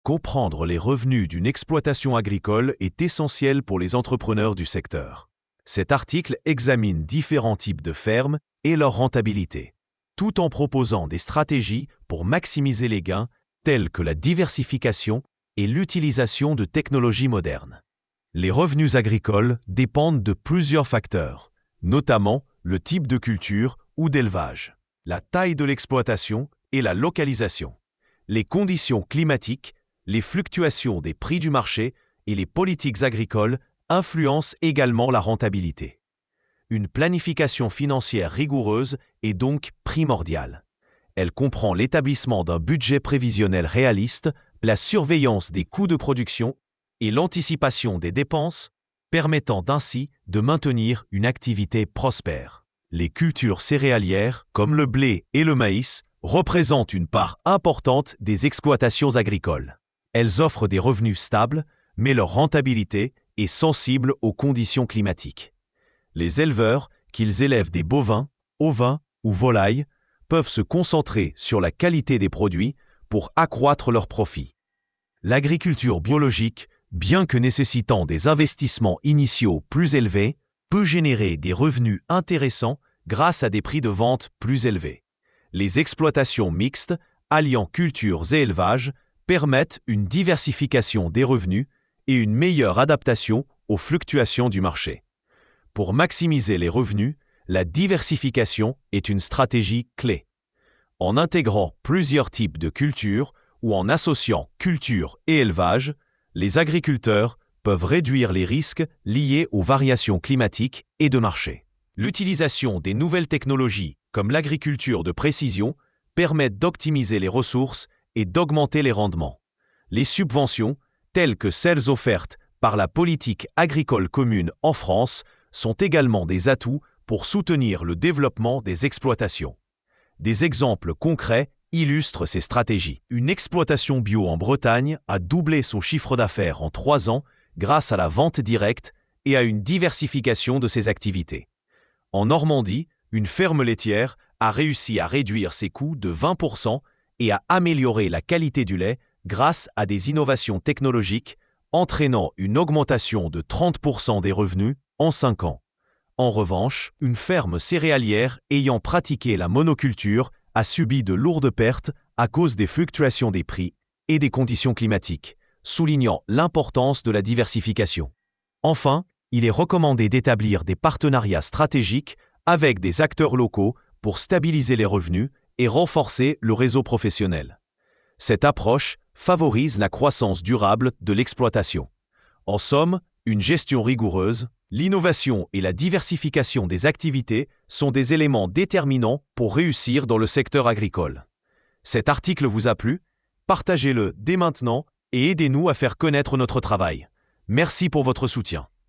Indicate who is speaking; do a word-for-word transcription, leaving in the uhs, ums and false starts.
Speaker 1: Comprendre les revenus d'une exploitation agricole est essentiel pour les entrepreneurs du secteur. Cet article examine différents types de fermes et leur rentabilité, tout en proposant des stratégies pour maximiser les gains, telles que la diversification et l'utilisation de technologies modernes. Les revenus agricoles dépendent de plusieurs facteurs, notamment le type de culture ou d'élevage, la taille de l'exploitation et la localisation, les conditions climatiques, les fluctuations des prix du marché et les politiques agricoles influencent également la rentabilité. Une planification financière rigoureuse est donc primordiale. Elle comprend l'établissement d'un budget prévisionnel réaliste, la surveillance des coûts de production et l'anticipation des dépenses, permettant ainsi de maintenir une activité prospère. Les cultures céréalières, comme le blé et le maïs, représentent une part importante des exploitations agricoles. Elles offrent des revenus stables, mais leur rentabilité est sensible aux conditions climatiques. Les éleveurs, qu'ils élèvent des bovins, ovins ou volailles, peuvent se concentrer sur la qualité des produits pour accroître leurs profits. L'agriculture biologique, bien que nécessitant des investissements initiaux plus élevés, peut générer des revenus intéressants grâce à des prix de vente plus élevés. Les exploitations mixtes, alliant cultures et élevages, permettent une diversification des revenus et une meilleure adaptation aux fluctuations du marché. Pour maximiser les revenus, la diversification est une stratégie clé. En intégrant plusieurs types de cultures ou en associant culture et élevage, les agriculteurs peuvent réduire les risques liés aux variations climatiques et de marché. L'utilisation des nouvelles technologies, comme l'agriculture de précision, permet d'optimiser les ressources et d'augmenter les rendements. Les subventions, telles que celles offertes par la politique agricole commune en France, sont également des atouts pour soutenir le développement des exploitations. Des exemples concrets illustrent ces stratégies. Une exploitation bio en Bretagne a doublé son chiffre d'affaires en trois ans grâce à la vente directe et à une diversification de ses activités. En Normandie, une ferme laitière a réussi à réduire ses coûts de vingt pour cent et à améliorer la qualité du lait grâce à des innovations technologiques, entraînant une augmentation de trente pour cent des revenus en cinq ans. En revanche, une ferme céréalière ayant pratiqué la monoculture a subi de lourdes pertes à cause des fluctuations des prix et des conditions climatiques, soulignant l'importance de la diversification. Enfin, il est recommandé d'établir des partenariats stratégiques avec des acteurs locaux pour stabiliser les revenus et renforcer le réseau professionnel. Cette approche favorise la croissance durable de l'exploitation. En somme, une gestion rigoureuse, l'innovation et la diversification des activités sont des éléments déterminants pour réussir dans le secteur agricole. Cet article vous a plu? Partagez-le dès maintenant et aidez-nous à faire connaître notre travail. Merci pour votre soutien.